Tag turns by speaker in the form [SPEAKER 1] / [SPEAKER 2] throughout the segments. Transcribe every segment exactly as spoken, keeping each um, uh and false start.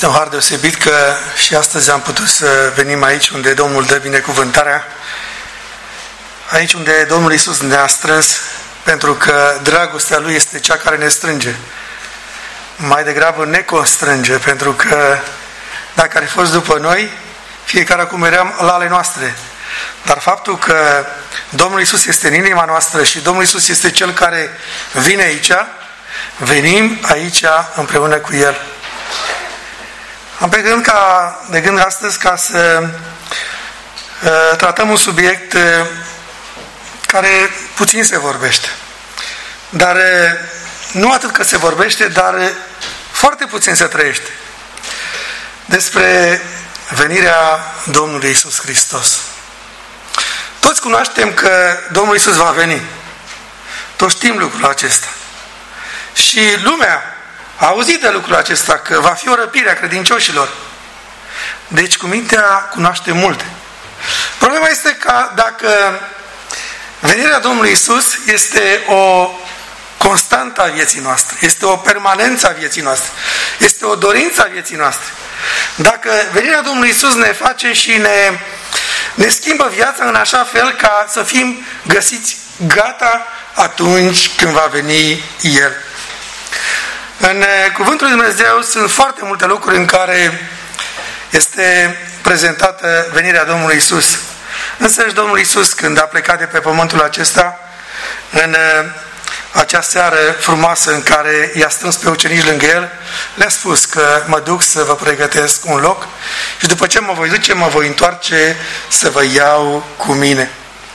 [SPEAKER 1] Este un har deosebit că și astăzi am putut să venim aici unde Domnul dă binecuvântarea, aici unde Domnul Iisus ne-a strâns, pentru că dragostea Lui este cea care ne strânge. Mai degrabă ne constrânge, pentru că dacă ar fi fost după noi, fiecare acum eram la ale noastre. Dar faptul că Domnul Iisus este în inima noastră și Domnul Iisus este Cel care vine aici, venim aici împreună cu El. Am pe gând, ca, de gând astăzi ca să uh, tratăm un subiect uh, care puțin se vorbește. Dar uh, nu atât că se vorbește, dar uh, foarte puțin se trăiește. Despre venirea Domnului Iisus Hristos. Toți cunoaștem că Domnul Iisus va veni. Toți știm lucrul acesta. Și lumea a auzit de lucrul acesta, că va fi o răpire a credincioșilor. Deci cu mintea cunoaște multe. Problema este că dacă venirea Domnului Iisus este o constantă a vieții noastre, este o permanență a vieții noastre, este o dorință a vieții noastre, dacă venirea Domnului Iisus ne face și ne, ne schimbă viața în așa fel ca să fim găsiți gata atunci când va veni El. În Cuvântul Lui Dumnezeu sunt foarte multe lucruri în care este prezentată venirea Domnului Iisus. Însăși Domnul Iisus, când a plecat de pe pământul acesta, în acea seară frumoasă în care i-a strâns pe ucenici lângă El, le-a spus că mă duc să vă pregătesc un loc și după ce mă voi duce, mă voi întoarce să vă iau cu mine.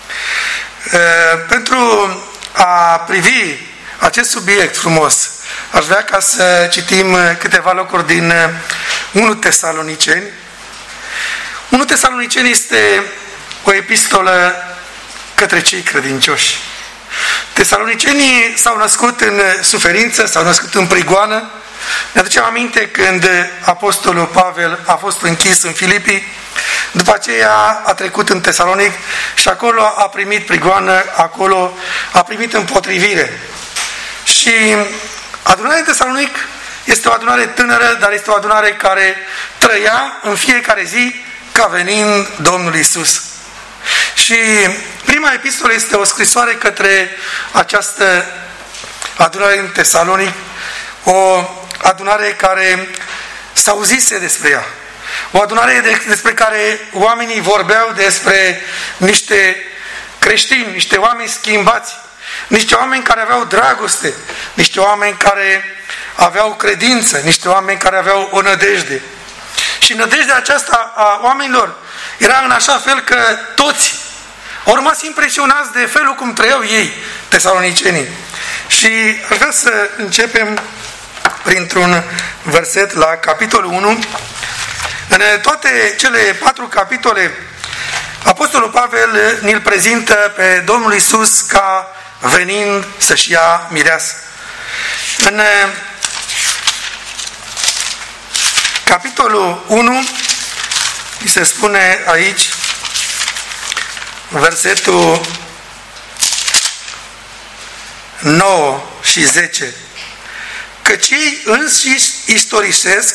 [SPEAKER 1] Pentru a privi acest subiect frumos, aș vrea ca să citim câteva locuri din unu Tesaloniceni. unu Tesaloniceni este o epistolă către cei credincioși. Tesalonicenii s-au născut în suferință, s-au născut în prigoană. Ne aducem aminte când apostolul Pavel a fost închis în Filipii, după aceea a trecut în Tesalonic și acolo a primit prigoană, acolo a primit împotrivire. Și adunarea din Tesalonic este o adunare tânără, dar este o adunare care trăia în fiecare zi ca venind Domnul Iisus. Și prima epistolă este o scrisoare către această adunare din Tesalonic, o adunare care s-auzise despre ea. O adunare de, despre care oamenii vorbeau despre niște creștini, niște oameni schimbați, niște oameni care aveau dragoste, niște oameni care aveau credință, niște oameni care aveau o nădejde. Și nădejdea aceasta a oamenilor era în așa fel că toți au rămas impresionați de felul cum trăiau ei, tesalonicenii. Și aș vrea să începem printr-un verset la capitolul unu. În toate cele patru capitole, apostolul Pavel ne-l prezintă pe Domnul Iisus ca venind să-și ia mireasă. În capitolul unu se spune aici, versetul nouă și zece, căci ei înșiși istorisesc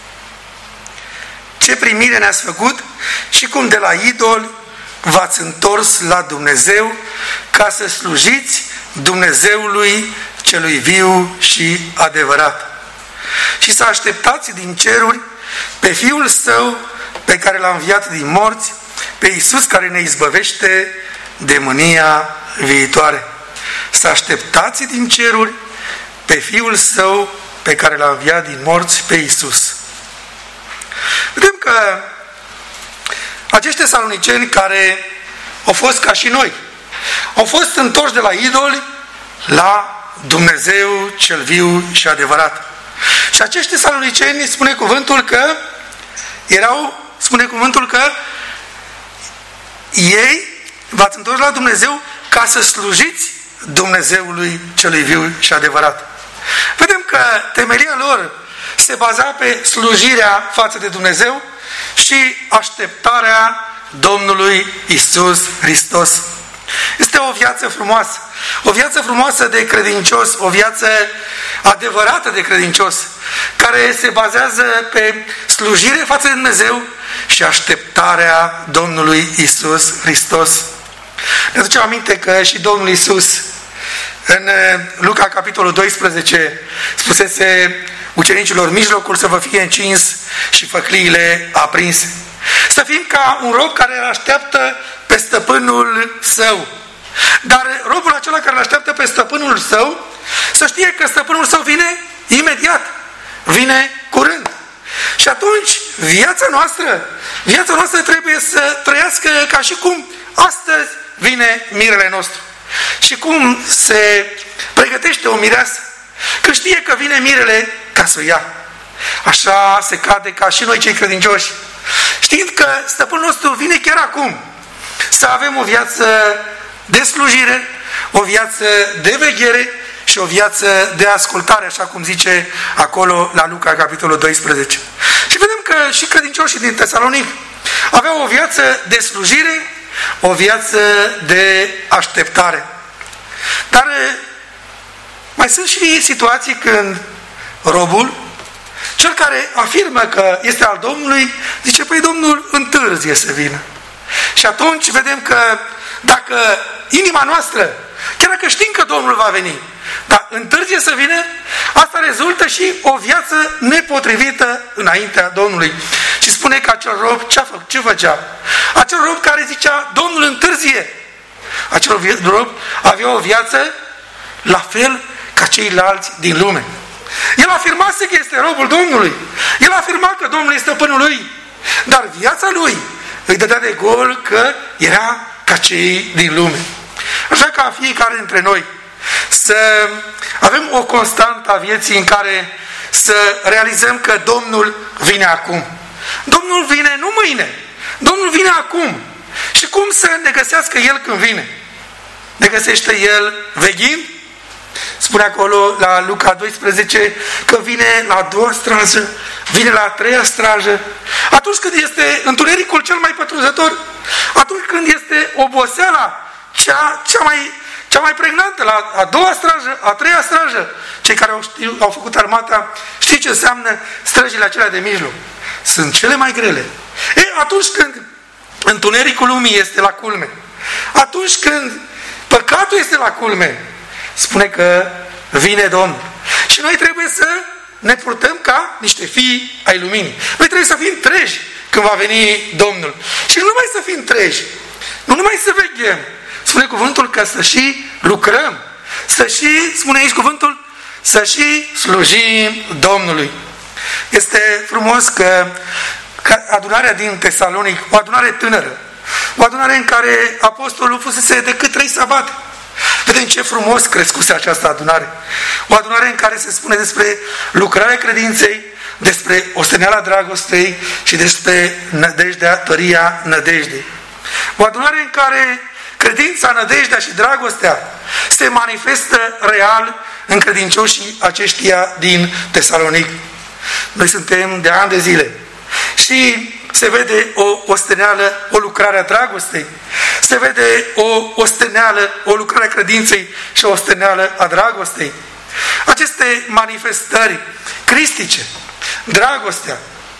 [SPEAKER 1] ce primire ne-ați făcut și cum de la idoli v-ați întors la Dumnezeu ca să slujiți Dumnezeului celui viu și adevărat. Și să așteptați din ceruri pe Fiul Său pe care L-a înviat din morți, pe Iisus care ne izbăvește de mânia viitoare. Să așteptați din ceruri pe Fiul Său pe care L-a înviat din morți, pe Iisus. Vedem că acești tesaloniceni care au fost ca și noi, au fost întorși de la idoli la Dumnezeu cel viu și adevărat. Și acești tesaloniceni, spune cuvântul că erau, spune cuvântul că ei v-ați întors la Dumnezeu ca să slujiți Dumnezeului celui viu și adevărat. Vedem că temelia lor se baza pe slujirea față de Dumnezeu și așteptarea Domnului Iisus Hristos. Este o viață frumoasă, o viață frumoasă de credincios, o viață adevărată de credincios, care se bazează pe slujire față de Dumnezeu și așteptarea Domnului Iisus Hristos. Ne aducem aminte că și Domnul Iisus în Luca capitolul doisprezece spusese ucenicilor: mijlocul să vă fie încins și făcliile aprinse. Să fim ca un rob care îl așteaptă pe stăpânul său. Dar robul acela care îl așteaptă pe stăpânul său, să știe că stăpânul său vine imediat, vine curând. Și atunci viața noastră, viața noastră trebuie să trăiască ca și cum astăzi vine mirele nostru. Și cum se pregătește o mireasă când știe că vine mirele ca să o ia. Așa se cade ca și noi cei credincioși, știind că stăpânul nostru vine chiar acum, să avem o viață de slujire, o viață de veghere și o viață de ascultare, așa cum zice acolo la Luca, capitolul doisprezece. Și vedem că și credincioșii din Tesalonic aveau o viață de slujire, o viață de așteptare. Dar mai sunt și situații când robul, cel care afirmă că este al Domnului, zice: păi Domnul întârzie să vină. Și atunci vedem că dacă inima noastră, chiar dacă știm că Domnul va veni, dar întârzie să vină, asta rezultă și o viață nepotrivită înaintea Domnului. Și spune că acel rob ce, ce făcea? Acel rob care zicea: Domnul întârzie. Acel rob avea o viață la fel ca ceilalți din lume. El afirmase că este robul Domnului. El afirma că Domnul este stăpânul lui. Dar viața lui îi dădea de gol că era ca cei din lume. Așa ca fiecare dintre noi să avem o constantă a vieții în care să realizăm că Domnul vine acum. Domnul vine nu mâine, Domnul vine acum. Și cum să ne găsească El când vine? Ne găsește El veghind? Spune acolo la Luca doisprezece că vine la a doua strajă, vine la a treia strajă, atunci când este întunericul cel mai pătrunzător, atunci când este oboseala cea, cea, mai, cea mai pregnantă, la a doua strajă, a treia strajă. Cei care au, știu, au făcut armata știu ce înseamnă străjile acelea de mijloc. Sunt cele mai grele. E, atunci când întunericul lumii este la culme, atunci când păcatul este la culme, spune că vine Domnul. Și noi trebuie să ne purtăm ca niște fii ai luminii. Noi trebuie să fim treji când va veni Domnul. Și nu numai să fim treji, nu numai să veghem. Spune cuvântul că să și lucrăm. Să și, spune aici cuvântul, să și slujim Domnului. Este frumos că, că adunarea din Tesalonic, o adunare tânără, o adunare în care apostolul fusese decât trei sabate. Vedem ce frumos crescuse această adunare. O adunare în care se spune despre lucrarea credinței, despre osteneala dragostei și despre nădejdea, tăria nădejdei. O adunare în care credința, nădejdea și dragostea se manifestă real în credincioșii aceștia din Tesalonic. Noi suntem de ani de zile și se vede o osteneală, o lucrare a dragostei, se vede o osteneală, o lucrare a credinței și o osteneală a dragostei. Aceste manifestări cristice, dragostea,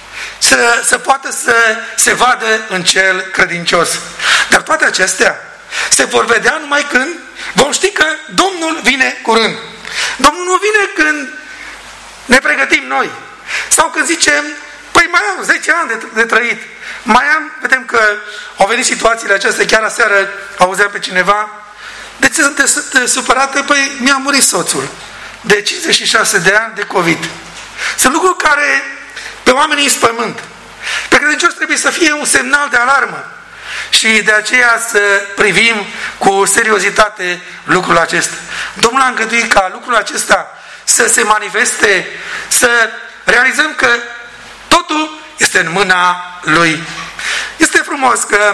[SPEAKER 1] să, să poată să se vadă în cel credincios. Dar toate acestea se vor vedea numai când vom ști că Domnul vine curând. Domnul nu vine când ne pregătim noi sau când zicem: păi mai am zece ani de, de trăit. Mai am, vedem că au venit situațiile acestea, chiar aseară auzea pe cineva: de ce sunteți supărată? Păi mi-a murit soțul de cincizeci și șase de ani de COVID. Sunt lucruri care pe oamenii înspăimânt. Pe credincios trebuie să fie un semnal de alarmă și de aceea să privim cu seriozitate lucrul acesta. Domnul a îngăduit ca lucrul acesta să se manifeste, să realizăm că totul este în mâna Lui. Este frumos că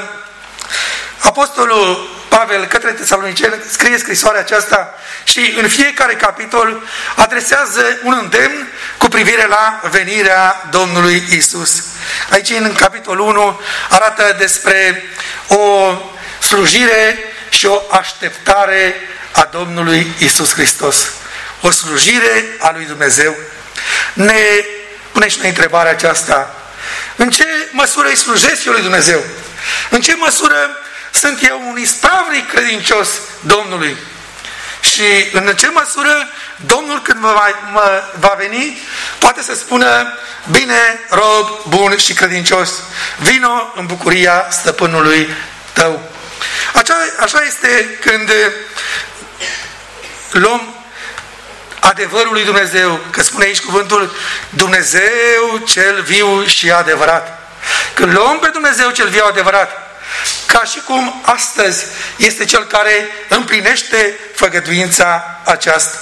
[SPEAKER 1] Apostolul Pavel către Tesaloniceni scrie scrisoarea aceasta și în fiecare capitol adresează un îndemn cu privire la venirea Domnului Isus. Aici în capitolul unu arată despre o slujire și o așteptare a Domnului Isus Hristos. O slujire a lui Dumnezeu. ne punem și noi întrebarea aceasta. În ce măsură îi slujesc eu lui Dumnezeu? În ce măsură sunt eu un ispravnic credincios Domnului? Și în ce măsură Domnul, când va, mă, va veni, poate să spună: bine, rob bun și credincios, vino în bucuria stăpânului tău. Așa, așa este când luăm adevărul lui Dumnezeu, că spune aici cuvântul Dumnezeu cel viu și adevărat. Când luăm pe Dumnezeu cel viu adevărat, ca și cum astăzi este Cel care împlinește făgăduința aceasta.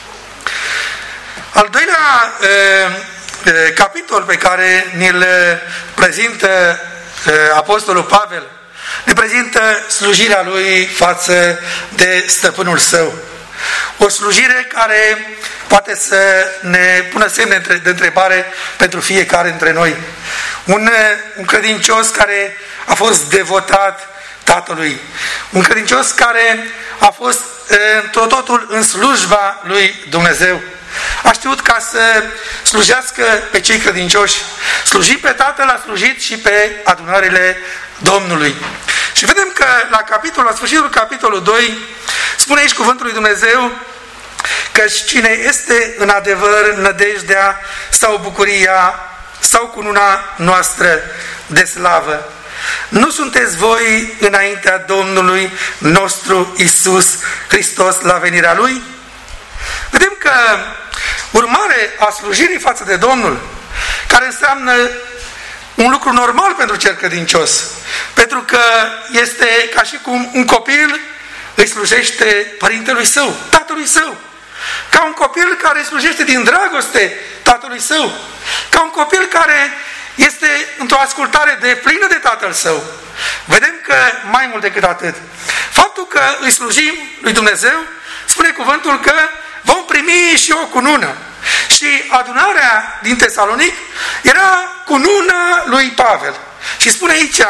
[SPEAKER 1] Al doilea e, e, capitol pe care ni-l prezintă e, Apostolul Pavel, ne prezintă slujirea lui față de stăpânul său. O slujire care poate să ne pună semne de întrebare pentru fiecare dintre noi. Un, un credincios care a fost devotat Tatălui. Un credincios care a fost tot totul în slujba lui Dumnezeu. A știut ca să slujească pe cei credincioși. Sluji pe Tatăl, a slujit și pe adunările Domnului. Și vedem că la capitolul, la sfârșitul capitolul doi, spune aici cuvântul lui Dumnezeu că cine este în adevăr nădejdea sau bucuria sau cununa noastră de slavă. Nu sunteți voi înaintea Domnului nostru Iisus Hristos la venirea Lui? Vedem că urmare a slujirii față de Domnul, care înseamnă un lucru normal pentru cel credincios, pentru că este ca și cum un copil îi slujește părintelui său, tatălui său, ca un copil care îi slujește din dragoste tatălui său, ca un copil care este într-o ascultare de plină de tatăl său. Vedem că mai mult decât atât, faptul că îi slujim lui Dumnezeu, spune cuvântul că vom primi și o cunună. Și adunarea din Tesalonic era cununa lui Pavel. Și spune aici: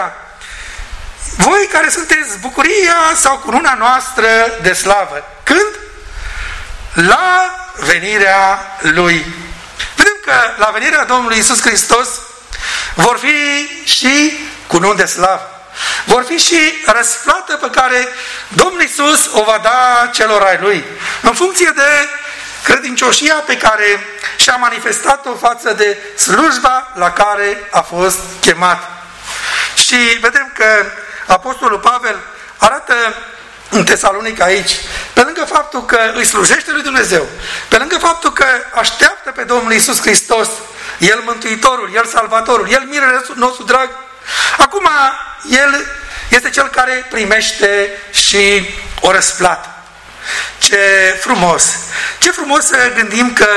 [SPEAKER 1] voi care sunteți bucuria sau cununa noastră de slavă. Când? La venirea Lui. Vedem că la venirea Domnului Iisus Hristos vor fi și cununi de slavă. Vor fi și răsplată pe care Domnul Iisus o va da celor ai Lui, în funcție de credincioșia pe care și-a manifestat-o față de slujba la care a fost chemat. Și vedem că Apostolul Pavel arată în Tesalonic aici, pe lângă faptul că îi slujește lui Dumnezeu, pe lângă faptul că așteaptă pe Domnul Iisus Hristos, El Mântuitorul, El Salvatorul, El mirele nostru drag, acum El este Cel care primește și o răsplată. Ce frumos! Ce frumos să gândim că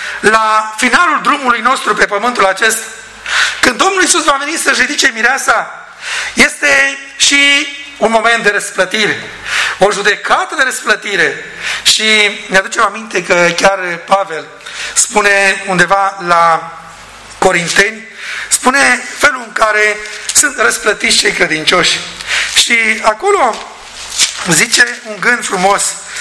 [SPEAKER 1] la finalul drumului nostru pe pământul acesta, când Domnul Iisus va veni să-și ridice mireasa, este și un moment de răsplătire, o judecată de răsplătire. Și ne aducem aminte că chiar Pavel spune undeva la Corinteni, spune felul în care sunt răsplătiți cei credincioși. Și acolo zice un gând frumos.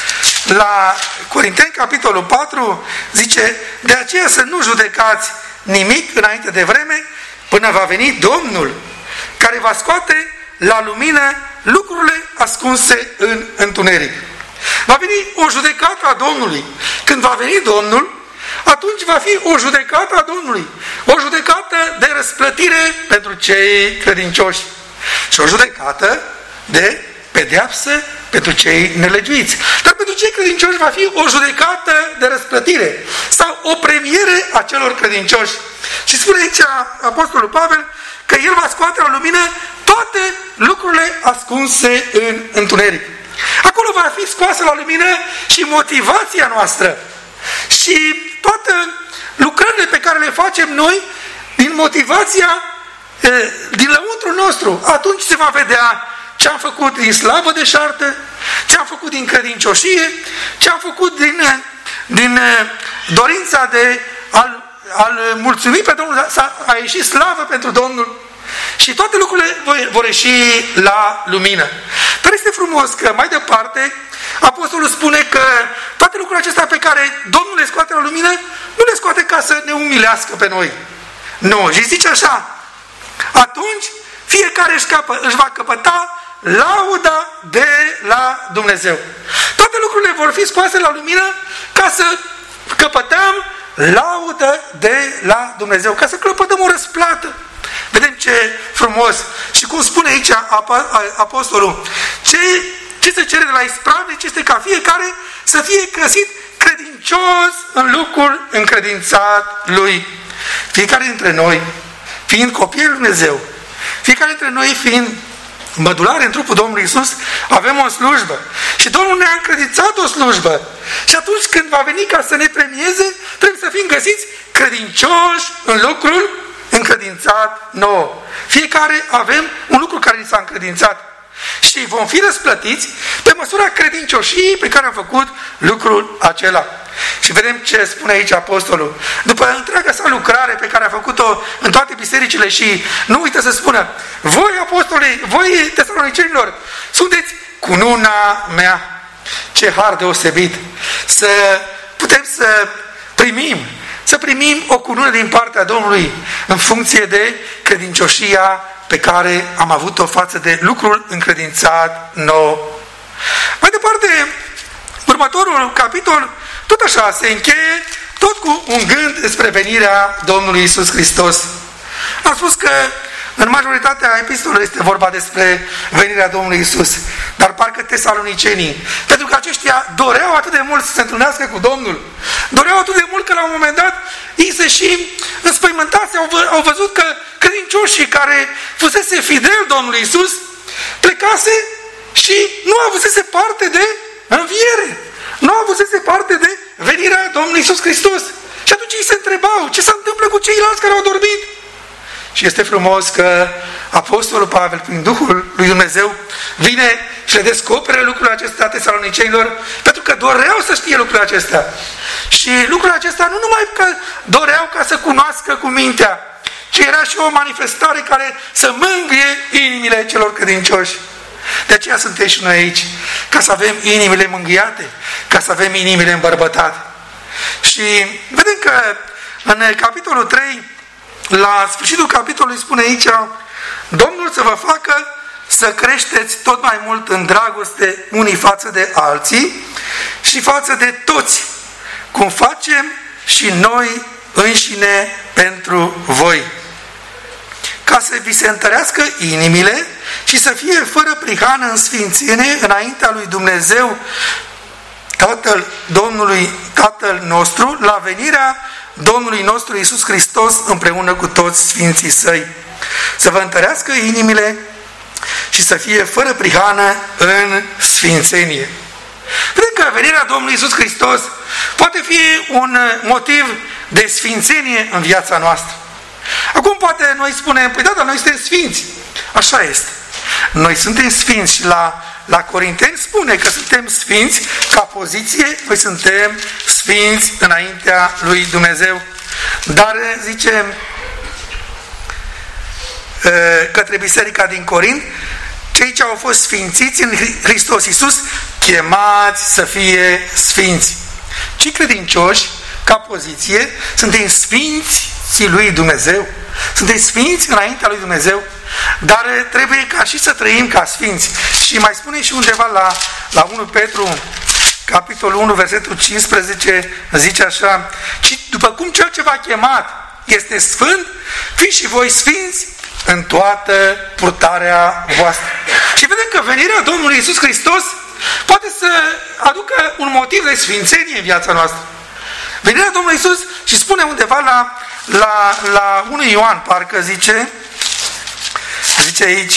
[SPEAKER 1] La Corinteni, capitolul patru, zice: de aceea să nu judecați nimic înainte de vreme, până va veni Domnul, care va scoate la lumină lucrurile ascunse în întuneric. Va veni o judecată a Domnului. Când va veni Domnul, atunci va fi o judecată a Domnului. O judecată de răsplătire pentru cei credincioși. Și o judecată de pedeapsă pentru cei nelegiuiți. Dar pentru cei credincioși va fi o judecată de răsplătire sau o premiere a celor credincioși. Și spune aici Apostolul Pavel că el va scoate la lumină toate lucrurile ascunse în întuneric. Acolo va fi scoasă la lumină și motivația noastră și toate lucrările pe care le facem noi din motivația din lăuntru nostru. Atunci se va vedea ce am făcut din slavă deșartă, ce am făcut din credincioșie, ce am făcut din, din dorința de a al mulțumi pe Domnul, a ieșit slavă pentru Domnul. Și toate lucrurile vor ieși la lumină. Dar este frumos că mai departe Apostolul spune că toate lucrurile acestea pe care Domnul le scoate la lumină, nu le scoate ca să ne umilească pe noi. Nu, și zice așa, atunci fiecare își, capă, își va căpăta lauda de la Dumnezeu. Toate lucrurile vor fi scoase la lumină ca să căpătăm laudă de la Dumnezeu, ca să căpătăm o răsplată. Vedem ce frumos. Și cum spune aici apostolul, ce, ce se cere de la ispravnici este ca fiecare să fie găsit credincios în lucrul încredințat lui. Fiecare dintre noi, fiind copii lui Dumnezeu, fiecare dintre noi fiind mădulare în trupul Domnului Iisus, avem o slujbă. Și Domnul ne-a încredințat o slujbă. Și atunci când va veni ca să ne premieze, trebuie să fim găsiți credincioși în lucrul încredințat nouă. Fiecare avem un lucru care ni s-a încredințat. Și vom fi răsplătiți pe măsura credincioșiei pe care am făcut lucrul acela. Și vedem ce spune aici apostolul. După întreaga sa lucrare pe care a făcut-o în toate bisericile și nu uită să spună, voi apostolii, voi tesalonicenilor, sunteți cununa mea. Ce har deosebit! Să putem să primim, să primim o cunună din partea Domnului în funcție de credincioșia pe care am avut-o față de lucrul încredințat nou. Mai departe, următorul capitol, tot așa, se încheie tot cu un gând spre venirea Domnului Iisus Hristos. Am spus că în majoritatea epistolelor este vorba despre venirea Domnului Iisus, dar parcă tesalonicenii, pentru că aceștia doreau atât de mult să se întâlnească cu Domnul, doreau atât de mult că la un moment dat ei se și înspăimântați, au, vă, au văzut că credincioșii care fusese fidel Domnului Iisus plecase și nu avusese parte de înviere, nu avusese parte de venirea Domnului Iisus Hristos. Și atunci ei se întrebau, ce se întâmplă cu ceilalți care au dormit? Și este frumos că Apostolul Pavel, prin Duhul lui Dumnezeu, vine și le descoperă lucrurile acestea tesalonicenilor, pentru că doreau să știe lucrurile acestea. Și lucrurile acestea nu numai că doreau ca să cunoască cu mintea, ci era și o manifestare care să mângâie inimile celor credincioși. De aceea suntem și noi aici, ca să avem inimile mângâiate, ca să avem inimile îmbărbătate. Și vedem că în capitolul trei, la sfârșitul capitolului spune aici, Domnul să vă facă să creșteți tot mai mult în dragoste unii față de alții și față de toți, cum facem și noi înșine pentru voi. Ca să vi se întărească inimile și să fie fără prihană în sfințenie înaintea lui Dumnezeu, Tatăl Domnului, Tatăl nostru, la venirea Domnului nostru Iisus Hristos împreună cu toți sfinții săi. Să vă întărească inimile și să fie fără prihană în sfințenie. Vedem că venirea Domnului Iisus Hristos poate fi un motiv de sfințenie în viața noastră. Acum poate noi spunem, păi da, dar noi suntem sfinți. Așa este. Noi suntem sfinți și la, la Corinteni spune că suntem sfinți ca poziție, noi suntem sfinți înaintea lui Dumnezeu. Dar zice către biserica din Corint, cei ce au fost sfințiți în Hristos Iisus, chemați să fie sfinți. Cei credincioși, ca poziție, suntem sfinți lui Dumnezeu. Suntem sfinți înaintea lui Dumnezeu, dar trebuie ca și să trăim ca sfinți. Și mai spune și undeva la, la unu Petru, capitolul unu, versetul cincisprezece, zice așa, ci după cum cel ce v-a chemat este sfânt, fiți și voi sfinți în toată purtarea voastră. Și vedem că venirea Domnului Iisus Hristos poate să aducă un motiv de sfințenie în viața noastră. Venirea Domnului Iisus, și spune undeva la, la, la unu Ioan, parcă zice, zice aici,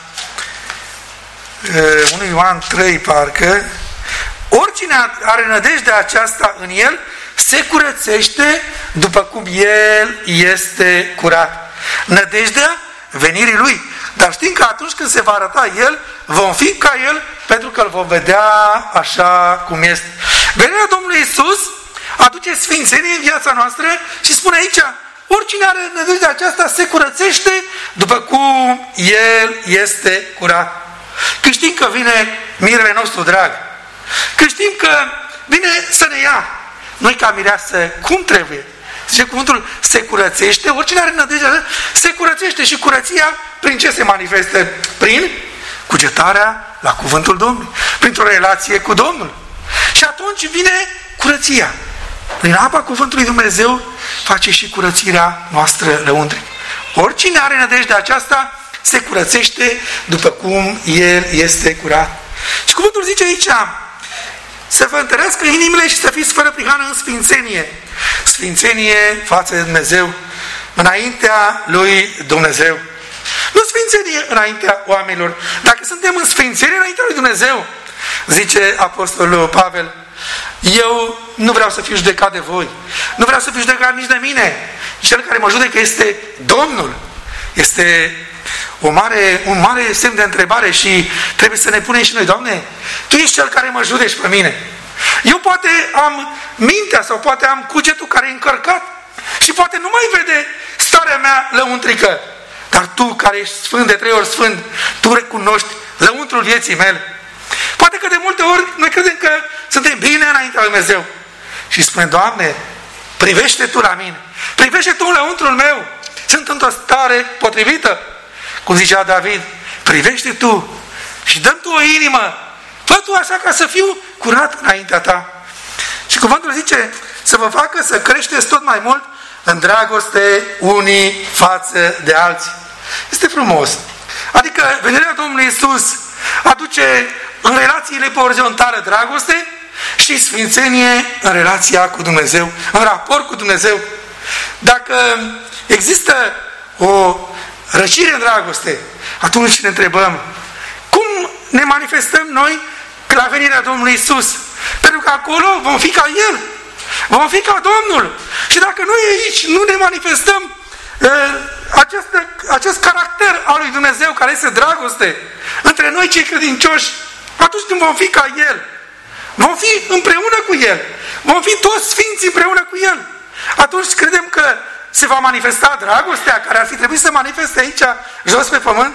[SPEAKER 1] unu Ioan trei, parcă, oricine are nădejdea aceasta în el, se curățește după cum el este curat. Nădejdea venirii lui. Dar știm că atunci când se va arăta el, vom fi ca el, pentru că îl vom vedea așa cum este. Venirea Domnului Iisus aduce sfințenie în viața noastră și spune aici, oricine are nădejdea aceasta se curățește după cum el este curat. Când știm că vine mirele nostru drag, Când știm că vine să ne ia, noi ca mireasă, cum trebuie? Zice cuvântul, se curățește, oricine are nădejde, se curățește. Și curăția prin ce se manifestă? Prin cugetarea la cuvântul Domnului, printr-o relație cu Domnul. Și atunci vine curăția. Prin apa cuvântului Dumnezeu face și curățirea noastră lăuntrică. Oricine are nădejdea aceasta se curățește după cum El este curat. Și cuvântul zice aici, să vă întărească inimile și să fiți fără prihană în sfințenie. Sfințenie față de Dumnezeu, înaintea lui Dumnezeu. Nu sfințenie înaintea oamenilor. Dacă suntem în sfințenie înaintea lui Dumnezeu, zice Apostolul Pavel, eu nu vreau să fiu judecat de voi, nu vreau să fiu judecat nici de mine. Cel care mă judecă este Domnul. Este o mare, un mare semn de întrebare și trebuie să ne punem și noi, Doamne, Tu ești Cel care mă judeci pe mine. Eu poate am mintea sau poate am cugetul care e încărcat și poate nu mai vede starea mea lăuntrică. Dar Tu, care ești sfânt de trei ori sfânt, Tu recunoști lăuntrul vieții mele. Poate că de multe ori noi credem că suntem bine înaintea lui Dumnezeu. Și spune, Doamne, privește Tu la mine. Privește Tu lăuntrul meu. Sunt într-o stare potrivită. Cum zicea David, privește Tu și dă-mi Tu o inimă. Fă Tu așa ca să fiu curat înaintea Ta. Și cuvântul zice, să vă facă să creșteți tot mai mult în dragoste unii față de alții. Este frumos. Adică venirea Domnului Iisus aduce în relațiile pe orizontală dragoste și sfințenie în relația cu Dumnezeu, în raport cu Dumnezeu. Dacă există o răcire în dragoste, atunci ne întrebăm, cum ne manifestăm noi la venirea Domnului Iisus? Pentru că acolo vom fi ca El, vom fi ca Domnul. Și dacă noi aici nu ne manifestăm uh, acest, acest caracter al lui Dumnezeu, care este dragoste, între noi cei credincioși, atunci când vom fi ca El, vom fi împreună cu El, vom fi toți sfinți împreună cu El, atunci credem că se va manifesta dragostea care ar fi trebuit să manifeste aici, jos pe pământ,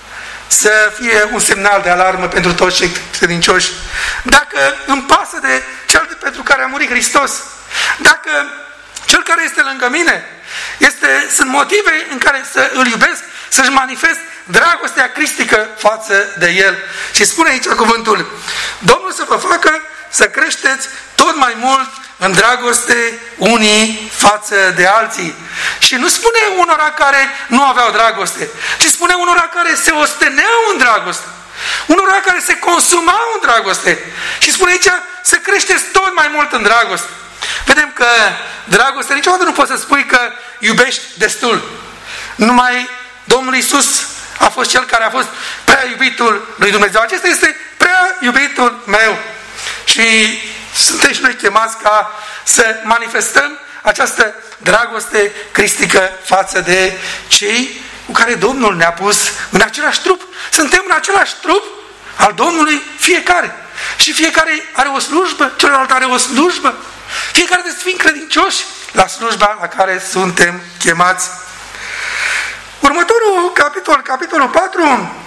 [SPEAKER 1] să fie un semnal de alarmă pentru toți cei credincioși. Dacă îmi pasă de cel pentru care a murit Hristos, dacă cel care este lângă mine, este, sunt motive în care să îl iubesc, să-și manifest dragostea cristică față de El. Și spune aici cuvântul, Domnul să vă facă să creșteți tot mai mult în dragoste unii față de alții. Și nu spune unora care nu aveau dragoste, ci spune unora care se osteneau în dragoste, unora care se consumau în dragoste. Și spune aici să creșteți tot mai mult în dragoste. Vedem că dragoste, niciodată nu poți să spui că iubești destul. Numai Domnul Iisus a fost Cel care a fost prea iubitul lui Dumnezeu. Acesta este prea iubitul meu. Și suntem și noi chemați ca să manifestăm această dragoste cristică față de cei cu care Domnul ne-a pus în același trup. Suntem în același trup al Domnului fiecare. Și fiecare are o slujbă, celălalt are o slujbă. Fiecare de sfinți credincioși la slujba la care suntem chemați. Următorul capitol, capitolul patru,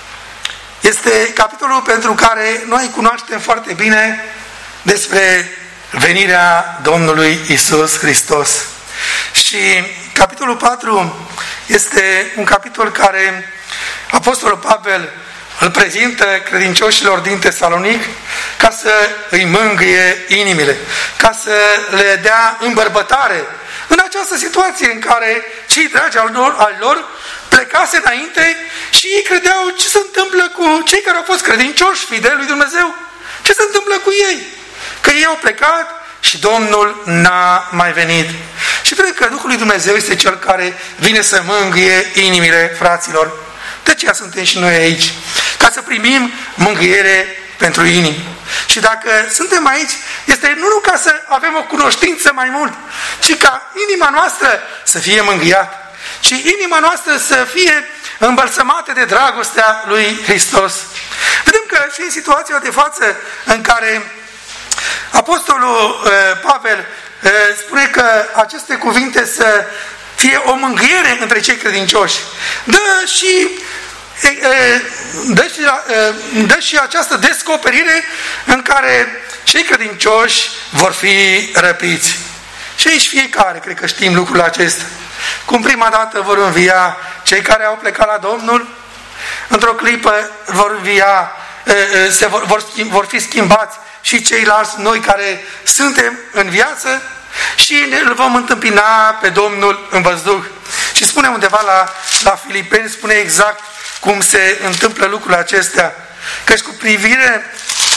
[SPEAKER 1] este capitolul pentru care noi cunoaștem foarte bine despre venirea Domnului Iisus Hristos. Și capitolul patru este un capitol care Apostolul Pavel îl prezintă credincioșilor din Tesalonic ca să îi mângâie inimile, ca să le dea îmbărbătare în această situație în care cei dragi al lor, al lor plecase înainte și ei credeau ce se întâmplă cu cei care au fost credincioși, fideli lui Dumnezeu. Ce se întâmplă cu ei? Că ei au plecat și Domnul n-a mai venit. Și cred că Duhul lui Dumnezeu este Cel care vine să mângâie inimile fraților. De aceea suntem și noi aici, ca să primim mângâiere pentru inimi. Și dacă suntem aici, este nu, nu ca să avem o cunoștință mai mult, ci ca inima noastră să fie mângâiată, ci inima noastră să fie îmbălsămată de dragostea lui Hristos. Vedem că și în situația de față în care Apostolul uh, Pavel uh, spune că aceste cuvinte să fie o mângâiere între cei credincioși, dă și dă și, dă și această descoperire în care cei credincioși vor fi răpiți. Și aici fiecare, cred că știm lucrul acesta. Cum prima dată vor învia cei care au plecat la Domnul, într-o clipă vor învia, se vor, vor, vor fi schimbați și ceilalți, noi care suntem în viață, și îl vom întâmpina pe Domnul în văzduh. Și spune undeva la, la Filipeni, spune exact cum se întâmplă lucrurile acestea. Căci cu privire,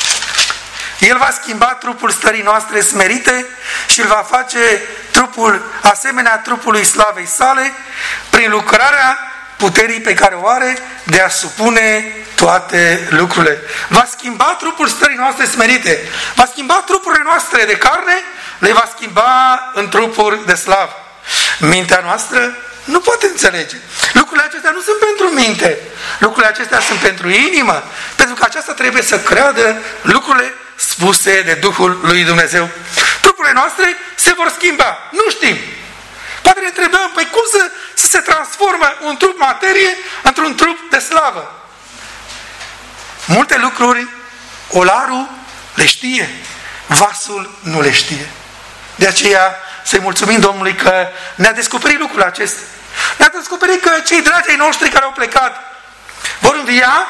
[SPEAKER 1] El va schimba trupul stării noastre smerite și îl va face trupul asemenea trupului slavei sale, prin lucrarea puterii pe care o are de a supune toate lucrurile. Va schimba trupul stării noastre smerite. Va schimba trupurile noastre de carne, le va schimba în trupuri de slavă. Mintea noastră nu poate înțelege. Lucrurile acestea nu sunt pentru minte. Lucrurile acestea sunt pentru inimă. Pentru că aceasta trebuie să creadă lucrurile spuse de Duhul lui Dumnezeu. Trupurile noastre se vor schimba. Nu știm. Poate ne întrebăm, păi cum să, să se transformă un trup materie într-un trup de slavă? Multe lucruri olarul le știe, vasul nu le știe. De aceea să-i mulțumim Domnului că ne-a descoperit lucrul acesta. Ne-a descoperit că cei dragi ai noștri care au plecat vor învia,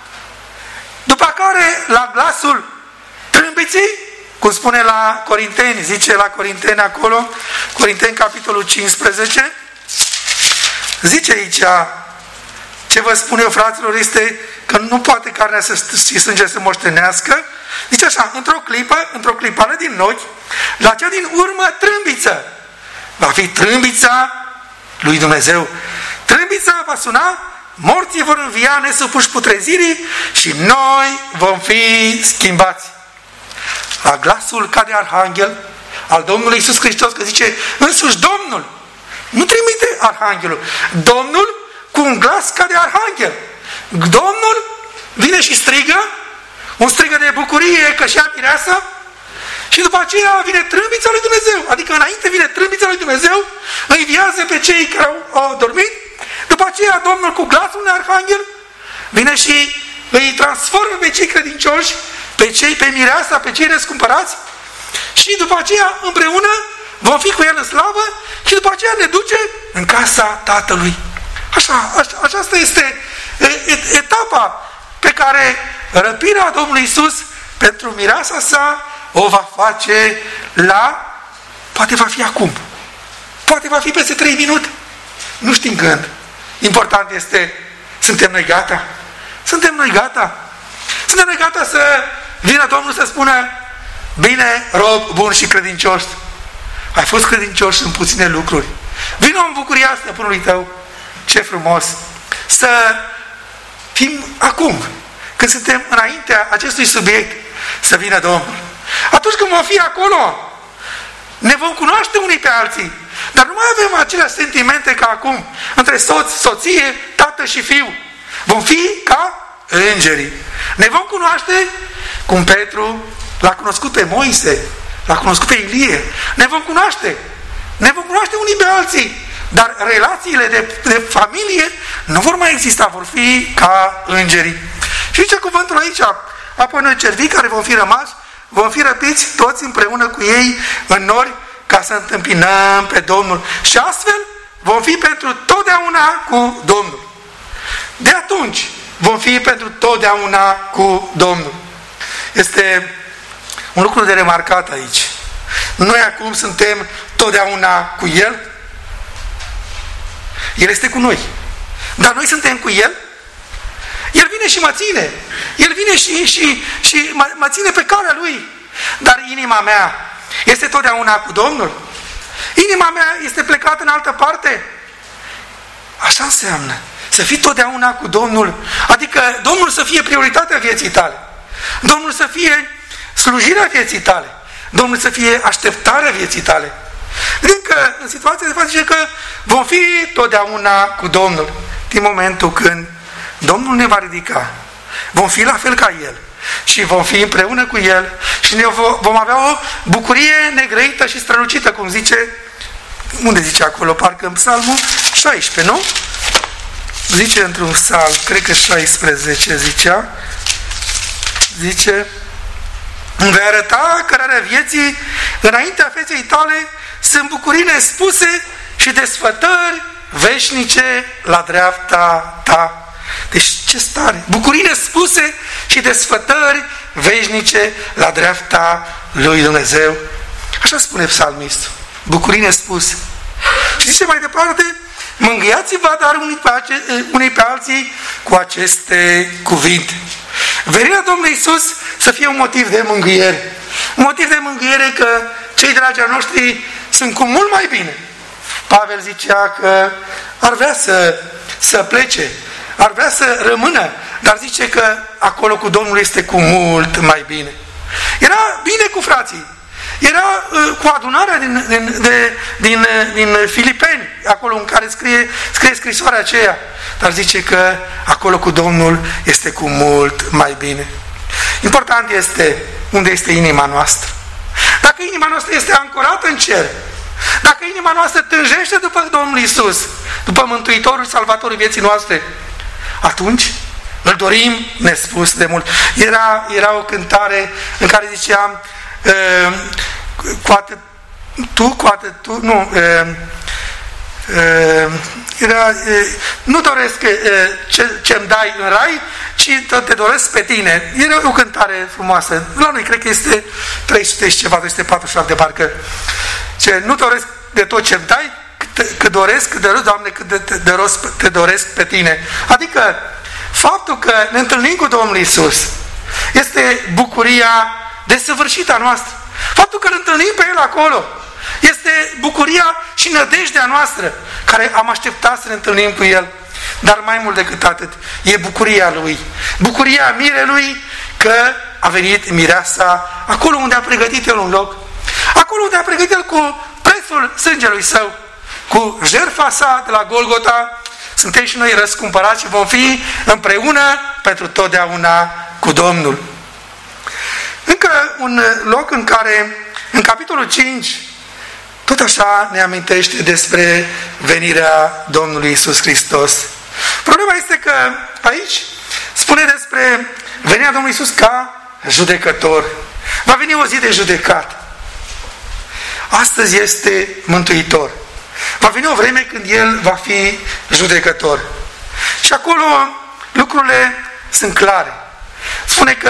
[SPEAKER 1] după care la glasul trâmbiții, cum spune la Corinteni, zice la Corinteni acolo, Corinteni capitolul cincisprezece, zice aici, ce vă spun eu, fraților, este că nu poate carnea să, și sânge să moștenească. Zice așa, într-o clipă, într-o clipală din ochi, la cea din urmă trâmbiță. Va fi trâmbița lui Dumnezeu. Trâmbița va suna, morții vor învia nesupuși putrezirii și noi vom fi schimbați. La glasul ca de arhanghel al Domnului Iisus Hristos, că zice însuși Domnul, nu trimite arhanghelul, Domnul cu un glas ca de arhanghel. Domnul vine și strigă, un strigă de bucurie că și-a mireasa, și după aceea vine trâmbița lui Dumnezeu, adică înainte vine trâmbița lui Dumnezeu, înviază pe cei care au, au dormit, după aceea Domnul cu glasul unui arhanghel vine și îi transformă pe cei credincioși, pe cei, pe mireasa, pe cei răscumpărați, și după aceea împreună vom fi cu El în slavă și după aceea ne duce în casa Tatălui. Așa, așa aceasta este etapa pe care răpirea Domnului Iisus pentru mireasa sa o va face la, poate va fi acum, poate va fi peste trei minute, nu știm când. Important este, suntem noi gata? Suntem noi gata? Suntem noi gata să vină Domnul să spună, bine, rob bun și credincios, ai fost credincios în puține lucruri, vină în bucuria stăpânului tău. Ce frumos să fim acum, când suntem înaintea acestui subiect, să vină Domnul. Atunci când vom fi acolo, ne vom cunoaște unii pe alții, dar nu mai avem aceleași sentimente ca acum, între soț, soție, tată și fiu. Vom fi ca îngerii. Ne vom cunoaște cum Petru l-a cunoscut pe Moise, l-a cunoscut pe Ilie. Ne vom cunoaște. Ne vom cunoaște unii pe alții. Dar relațiile de, de familie nu vor mai exista, vor fi ca îngerii. Și zice cuvântul aici, apoi noi cervii care vom fi rămași, vom fi răpiți toți împreună cu ei în nori ca să întâmpinăm pe Domnul. Și astfel vom fi pentru totdeauna cu Domnul. De atunci vom fi pentru totdeauna cu Domnul. Este un lucru de remarcat aici. Noi acum suntem totdeauna cu El. El este cu noi. Dar noi suntem cu El. El vine și mă ține. El vine și, și, și mă, mă ține pe calea Lui. Dar inima mea este totdeauna cu Domnul. Inima mea este plecată în altă parte. Așa înseamnă. Să fii totdeauna cu Domnul. Adică Domnul să fie prioritatea vieții tale. Domnul să fie slujirea vieții tale. Domnul să fie așteptarea vieții tale. Încă în situația de față zice că vom fi totdeauna cu Domnul. Din momentul când Domnul ne va ridica, vom fi la fel ca El și vom fi împreună cu El și ne vom avea o bucurie negrăită și strălucită, cum zice, unde zice acolo, parcă în Psalmul șaisprezece, nu? zice într-un psalm, cred că șaisprezece zicea, zice: îmi vei arăta cărarea vieții, înaintea feței tale sunt bucurii nespuse și desfătări veșnice la dreapta ta. Deci ce stare! Bucurii nespuse și desfătări veșnice la dreapta lui Dumnezeu. Așa spune psalmistul. Bucurii nespuse. Și zice mai departe: mângâiați-vă dar unii pe, ace- unii pe alții cu aceste cuvinte. Venirea Domnului Iisus să fie un motiv de mângâiere. Un motiv de mângâiere că cei dragi ai noștri sunt cu mult mai bine. Pavel zicea că ar vrea să, să plece, ar vrea să rămână, dar zice că acolo cu Domnul este cu mult mai bine. Era bine cu frații. Era uh, cu adunarea din, din, de, din, uh, din Filipeni, acolo în care scrie, scrie scrisoarea aceea. Dar zice că acolo cu Domnul este cu mult mai bine. Important este unde este inima noastră. Dacă inima noastră este ancorată în cer, dacă inima noastră tânjește după Domnul Iisus, după Mântuitorul, Salvatorul vieții noastre, atunci îl dorim nespus de mult. Era, era o cântare în care ziceam: Uh, cu atât tu, cu atât tu, nu, uh, uh, era, uh, nu doresc uh, ce, ce-mi dai în rai, ci te doresc pe tine. Era o cântare frumoasă. La noi cred că este trei sute și ceva, trei sute patruzeci și șapte de parcă. Ce, nu doresc de tot ce-mi dai, cât, cât doresc, cât de rost, Doamne, cât de, de, de rost te doresc pe tine. Adică faptul că ne întâlnim cu Domnul Iisus este bucuria desăvârșită a noastră. Faptul că îl întâlnim pe El acolo este bucuria și nădejdea noastră, care am așteptat să ne întâlnim cu El. Dar mai mult decât atât, e bucuria Lui. Bucuria mirelui că a venit mireasa acolo unde a pregătit El un loc. Acolo unde a pregătit El cu prețul sângelui Său, cu jertfa Sa de la Golgota. Suntem și noi răscumpărați și vom fi împreună pentru totdeauna cu Domnul. Încă un loc în care, în capitolul cinci, tot așa ne amintește despre venirea Domnului Iisus Hristos. Problema este că aici spune despre venirea Domnului Iisus ca judecător. Va veni o zi de judecat. Astăzi este mântuitor. Va veni o vreme când El va fi judecător. Și acolo lucrurile sunt clare. Spune că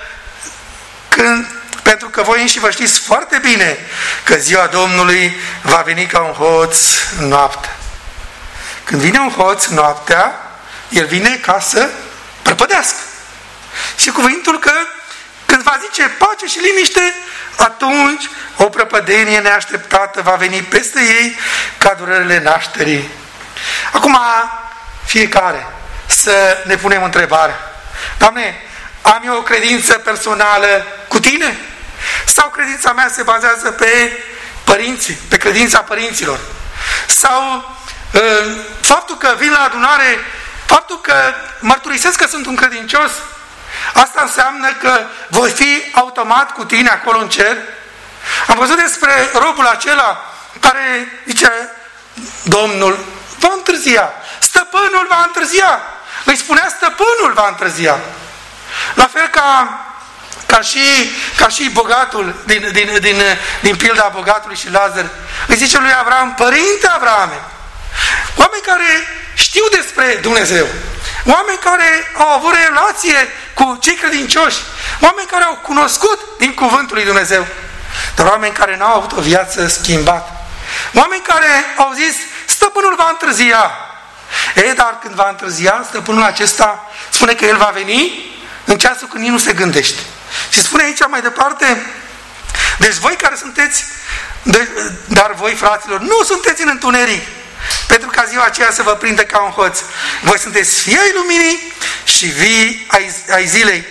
[SPEAKER 1] Când, pentru că voi înși vă știți foarte bine că ziua Domnului va veni ca un hoț noaptea. Când vine un hoț noaptea, el vine ca să prăpădească. Și cuvântul că când va zice pace și liniște, atunci o prăpădenie neașteptată va veni peste ei ca durările nașterii. Acum, fiecare să ne punem întrebarea: Doamne, am eu o credință personală cu Tine? Sau credința mea se bazează pe părinții, pe credința părinților? Sau uh, faptul că vin la adunare, faptul că mărturisesc că sunt un credincios, asta înseamnă că voi fi automat cu Tine acolo în cer? Am văzut despre robul acela care zice: Domnul va întârzia, stăpânul va întârzia. Îi spunea: stăpânul va întârzia. La fel ca, ca, și, ca și bogatul din, din, din, din pilda bogatului și Lazar. Îi zice lui Avram: părinte Avrame. Oameni care știu despre Dumnezeu, oameni care au avut relație cu cei credincioși, oameni care au cunoscut din cuvântul lui Dumnezeu, dar oameni care n-au avut o viață schimbată, oameni care au zis: stăpânul va întârzia. E, dar când va întârzia, stăpânul acesta spune că el va veni în ceasul când nici nu se gândește. Și spune aici mai departe: deci voi care sunteți, de, dar voi, fraților, nu sunteți în întuneric, pentru ca ziua aceea să vă prindă ca un hoț. Voi sunteți fii ai luminii și vii ai, ai zilei.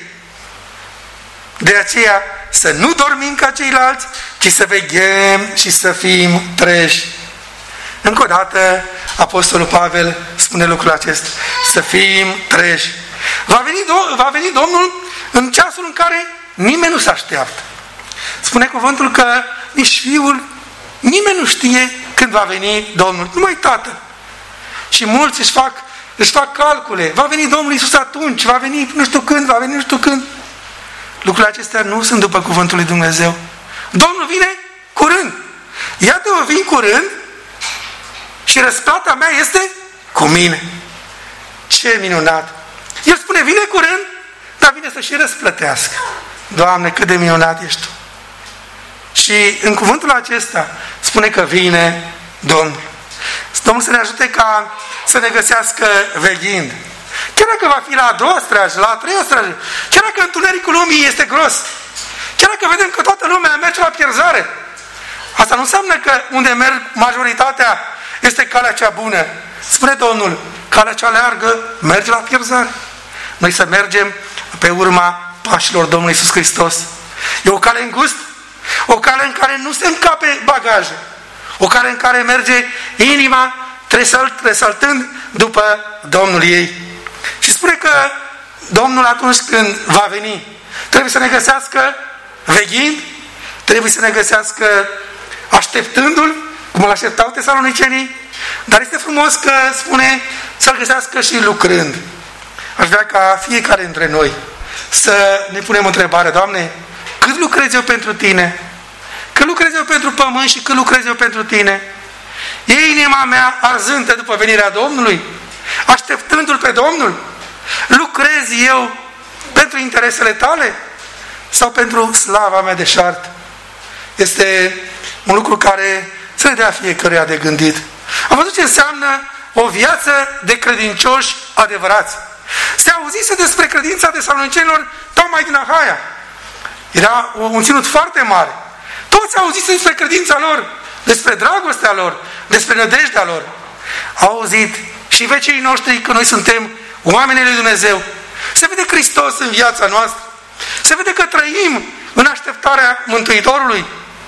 [SPEAKER 1] De aceea să nu dormim ca ceilalți, ci să veghem și să fim treji. Încă o dată, Apostolul Pavel spune lucrul acesta: să fim treji. Va veni, va veni Domnul în ceasul în care nimeni nu se așteaptă. Spune cuvântul că nici Fiul, nimeni nu știe când va veni Domnul, numai Tatăl. Și mulți își fac își fac calcule, va veni Domnul Iisus atunci, va veni nu știu când, va veni nu știu când. Lucrurile acestea nu sunt după cuvântul lui Dumnezeu. Domnul vine curând. Iată, eu vin curând și răsplata mea este cu mine. Ce minunat! El spune, vine curând, dar vine să și răsplătească. Doamne, cât de minunat ești Tu! Și în cuvântul acesta spune că vine Domnul. Domnul să ne ajute ca să ne găsească veghind. Chiar dacă va fi la a doua strajă, la a treia strajă, chiar dacă întunericul lumii este gros, chiar dacă vedem că toată lumea merge la pierzare, asta nu înseamnă că unde merg majoritatea este calea cea bună. Spune Domnul, calea cea leargă merge la pierzare. Noi să mergem pe urma pașilor Domnului Iisus Hristos. E o cale îngustă, o cale în care nu se încape bagaje, o cale în care merge inima tresaltând după Domnul ei. Și spune că Domnul atunci când va veni trebuie să ne găsească veghind, trebuie să ne găsească așteptându-L, cum îl așteptau tesalonicenii, dar este frumos că spune să-L găsească și lucrând. Aș vrea ca fiecare dintre noi să ne punem întrebarea, Doamne, cât lucrez eu pentru Tine? Cât lucrez eu pentru pământ și cât lucrez eu pentru Tine? E inima mea arzântă după venirea Domnului? Așteptându-L pe Domnul? Lucrez eu pentru interesele Tale? Sau pentru slava mea deșartă? Este un lucru care să ne dea fiecăruia de gândit. Am văzut ce înseamnă o viață de credincioși adevărați. Se auzise despre credința tesalonicenilor tocmai din Ahaia. Era un ținut foarte mare. Toți auzise despre credința lor, despre dragostea lor, despre nădejdea lor. Au auzit și vecinii noștri că noi suntem oamenii lui Dumnezeu. Se vede Hristos în viața noastră. Se vede că trăim în așteptarea Mântuitorului.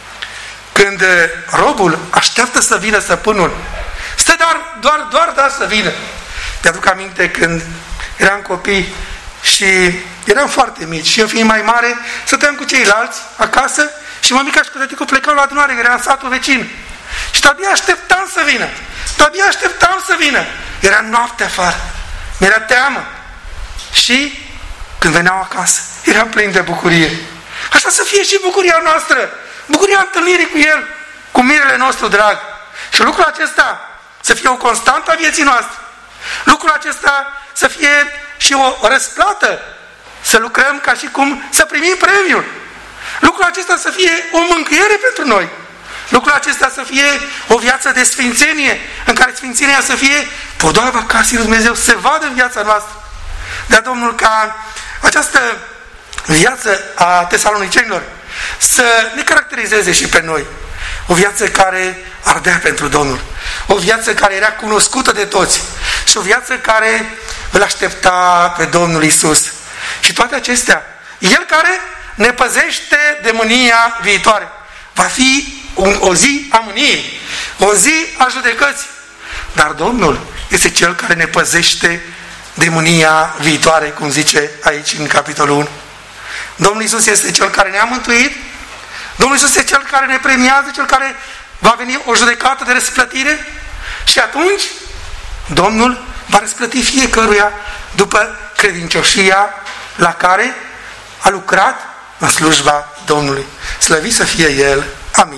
[SPEAKER 1] Când robul așteaptă să vină stăpânul, stă doar, doar, doar, doar să vină. Mi-aduc aminte când eram copii și eram foarte mici și eu fiind mai mare, stăteam cu ceilalți acasă și mămica și cu tăticul plecau la adunare, că era în satul vecin. Și de-abia așteptam să vină. De-abia așteptam să vină. Era noapte afară. Mi-era teamă. Și când veneau acasă, eram plin de bucurie. Așa să fie și bucuria noastră. Bucuria întâlnirii cu El, cu mirele nostru drag. Și lucrul acesta să fie o constantă a vieții noastre. Lucrul acesta să fie și o răsplată. Să lucrăm ca și cum să primim premiul. Lucrul acesta să fie o mângâiere pentru noi. Lucrul acesta să fie o viață de sfințenie, în care sfințenia să fie podoaba casei lui Dumnezeu, să se vadă în viața noastră. De-a Domnul ca această viață a tesalonicenilor să ne caracterizeze și pe noi. O viață care ardea pentru Domnul. O viață care era cunoscută de toți. Și o viață care îl aștepta pe Domnul Iisus. Și toate acestea, El care ne păzește de mânia viitoare. Va fi un, o zi a mâniei, o zi a judecății. Dar Domnul este Cel care ne păzește de mânia viitoare, cum zice aici în capitolul unu. Domnul Iisus este Cel care ne-a mântuit. Domnul Iisus este Cel care ne premiază, Cel care va veni o judecată de răsplătire. Și atunci Domnul va răsplăti fiecăruia după credincioșia la care a lucrat în slujba Domnului. Slăvit să fie El!